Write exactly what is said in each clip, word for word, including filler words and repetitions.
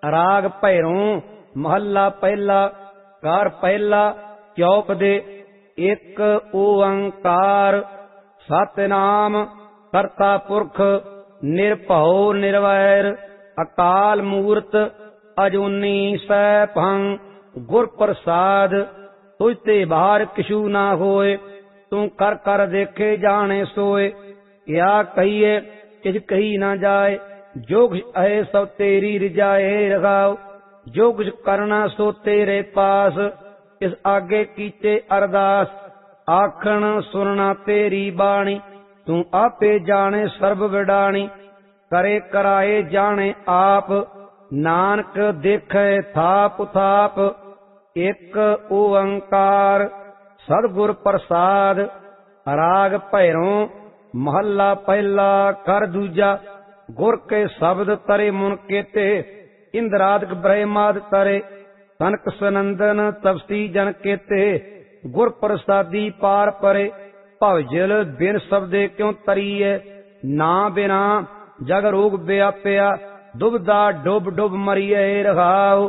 राग भैरों महला पहला। कार पहला चौप दे। एक ओंकार सतनाम करता पुरख निर्भौ निर्वैर अकाल मूर्त अजूनी सैभं गुर प्रसाद तुझ ते बाहर किशु ना होए तू कर कर देखे जाने सोए। क्या कहिए किछ कही ना जाए जो कुछ है सब तेरी रिजाए रखाओ। जो कुछ करना सो तेरे पास इस आगे कीचे अरदास। आखण सुनना तेरी बाणी तू आपे जाने सर्व विडाणी। करे कराए जाने आप नानक देखे थाप थाप। एक ओंकार सतगुर प्रसाद। राग भैरों महला पहला। कर दूजा गुर के शब्द तरे मुन केते इंद्रादक ब्रह्माद तरे तनक सनंदन तपसी जन केते। गुर प्रसादी पार परे भवजल बिन शब्दे क्यों तरीए। ना बिना जग रोग व्याप्या दुबदा डुब डुब मरिए रखाओ।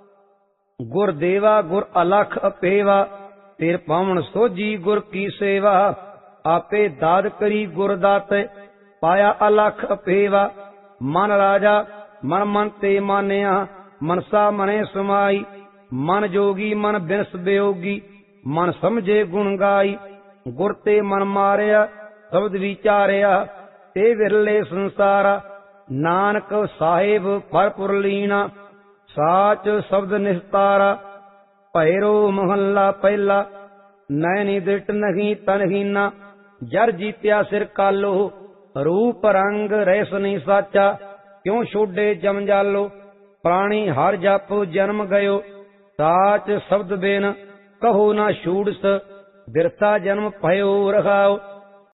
गुर देवा गुर अलख अपेवा तेर पावन सोजी गुर की सेवा। आपे दाद करी गुर दाते पाया अलख अपेवा। मन राजा मन मन ते मानिया मनसा मने समाई। मन जोगी मन बिनस वियोगी मन समझे गुण गाई। गुर ते मन मारिया शब्द विचारिया ते विरले संसारा। नानक साहिब फरपुर लीना साच शब्द निस्तारा। भैरो महला पहला। नैनी दृष्ट नहीं तनहीना जर जीत्या सिर कालो। रूप रंग रैस नहीं साचा क्यों छोड़े जम जालो। प्राणी हर जप जन्म गयो साच शब्द बिन कहो ना छूड़स। बिरसा जन्म भयो रखाओ।